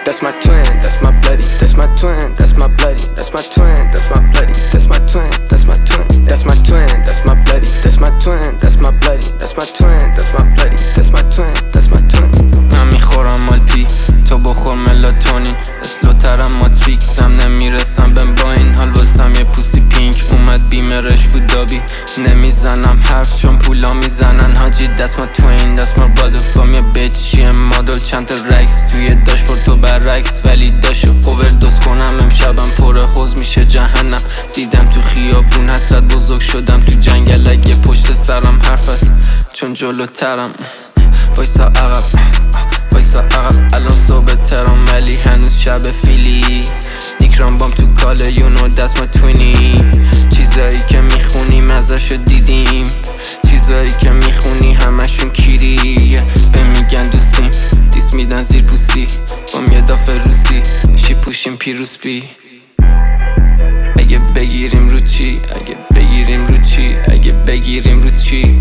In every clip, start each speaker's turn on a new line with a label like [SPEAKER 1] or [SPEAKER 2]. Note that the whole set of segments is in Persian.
[SPEAKER 1] That's my twin, that's my bloody, that's my twin, that's my bloody, that's my twin, that's my bloody, that's my twin, that's my twin, that's my twin, that's my bloody, that's my twin, that's my bloody, that's my twin, that's my bloody, that's my twin, that's my twin.
[SPEAKER 2] من میخورم مالپی تو بخور ملاتونین اسلوترم ماتریکسم نمیرسم بهم با این حال واسم یه پوسی پینک اومد بیمرش بود دابی نمیزنم حرف چون پولا میزنن حاجی دست ما توین دست ما بادو بام یه بیچیه مادل چند تا رکس توی داشبورد تو برعکس ولی داشو اووردوز کنم امشبم پر حوز میشه جهنم دیدم تو خیابون حسرت بزرگ شدم تو جنگل اگه پشت سرم حرف هست چون جلوترم وایسا عقب وایسا عقب الان صبح ترام ولی هنوز شب فیلی نیکرام بام تو کاله یونو دست ما توینی چیزایی که میخونی مزهشو دیدیم چیزایی که میخونی همشون کیری به میگن دوستیم دیس میدن زیر پوسی بام یه دافه روسی شی پوشیم پیروز بی اگه بگیریم رو چی اگه بگیریم رو چی اگه بگیریم رو چی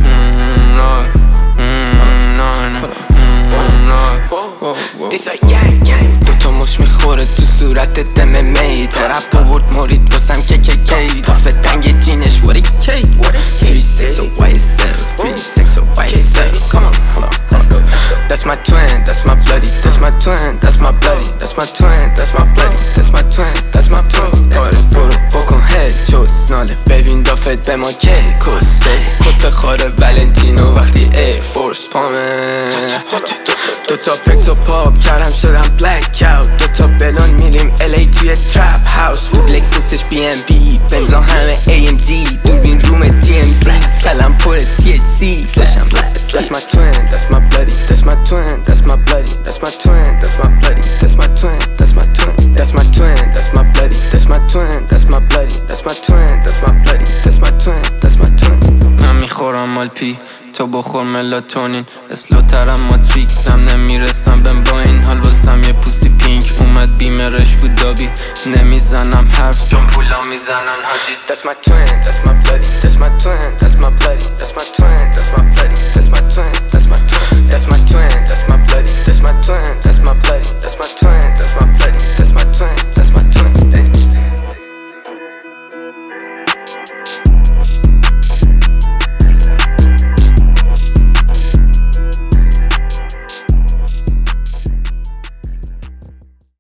[SPEAKER 1] دیسا گنگ گنگ دوتا مش میخوره تو صورتت MMA ترپ آورد مرید واسم کی دافه دنگ جینش واری کی Free sex or white cell Free sex or white cell Come on, hold on, let's go That's my twin, that's my bloody That's my twin, that's my bloody That's my twin, that's my bloody That's my twin, that's my twin برو بکن هد چوس ناله ببین دافت به ما کی کس خاره ولنتینو وقتی ایر فورس پامه دوتا پکس و پاپ کردم شدم بلک اوت دوتا بلون میریم الی توی ترپ هاوس دوبلکس نیستش BMB بنزا همه AMG دوربین روم DMZ کلم پر THC فلشم That's my twin, that's my bloody That's my twin, that's my bloody That's my twin, that's my bloody That's my twin, that's my twin That's my twin, that's my bloody That's my twin, that's my bloody That's my twin, that's my bloody That's my twin, that's my twin
[SPEAKER 2] من میخورم مالپی تو بخور ملاتونین اسلوترم ماتریکسم نمیرسم بهم با این حال واسم یه پوسی پینک اومد بیمرش بود دابی نمیزنم حرف چون پولا میزنن حاجی
[SPEAKER 1] That's my twin, that's my bloody That's my twin, that's my bloody That's my twin, that's my bloody